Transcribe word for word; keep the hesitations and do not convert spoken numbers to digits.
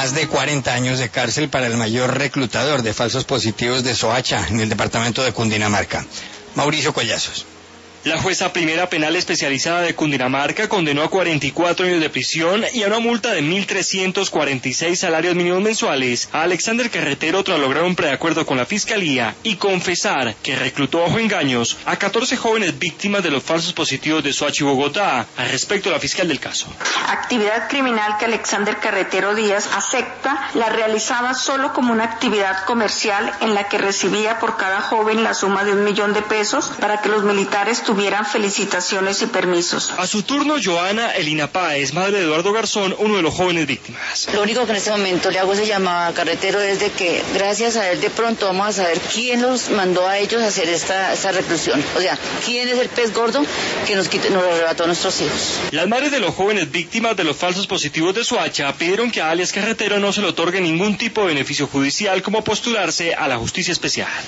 más de cuarenta años de cárcel para el mayor reclutador de falsos positivos de Soacha, en el departamento de Cundinamarca. Mauricio Collazos. La jueza primera penal especializada de Cundinamarca condenó a cuarenta y cuatro años de prisión y a una multa de mil trescientos cuarenta y seis salarios mínimos mensuales a Alexander Carretero tras lograr un preacuerdo con la Fiscalía y confesar que reclutó bajo engaños a catorce jóvenes víctimas de los falsos positivos de Soacha y Bogotá. Al respecto, la fiscal del caso. Actividad criminal que Alexander Carretero Díaz acepta la realizaba solo como una actividad comercial en la que recibía por cada joven la suma de un millón de pesos para que los militares tuvieran felicitaciones y permisos. A su turno, Joana Elina Páez, madre de Eduardo Garzón, uno de los jóvenes víctimas. Lo único que en este momento le hago ese llamado a Carretero es de que gracias a él de pronto vamos a saber quién los mandó a ellos a hacer esta, esta reclusión. O sea, quién es el pez gordo que nos, quite, nos arrebató a nuestros hijos. Las madres de los jóvenes víctimas de los falsos positivos de Soacha pidieron que a alias Carretero no se le otorgue ningún tipo de beneficio judicial como postularse a la justicia especial.